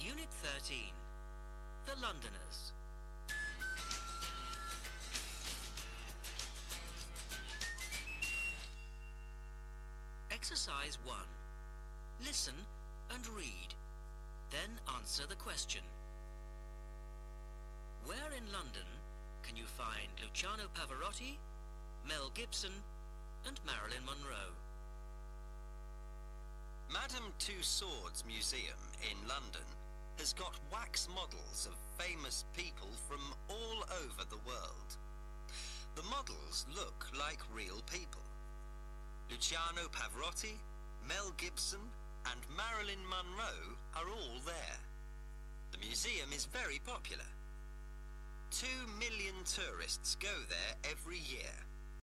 Unit 13. The Londoners. Exercise 1. Listen and read. Then answer the question. Where in London can you find Luciano Pavarotti, Mel Gibson and Marilyn Monroe? Madame Tussauds Museum in London has got wax models of famous people from all over the world. The models look like real people. Luciano Pavarotti, Mel Gibson and Marilyn Monroe are all there. The museum is very popular. 2 million tourists go there every year.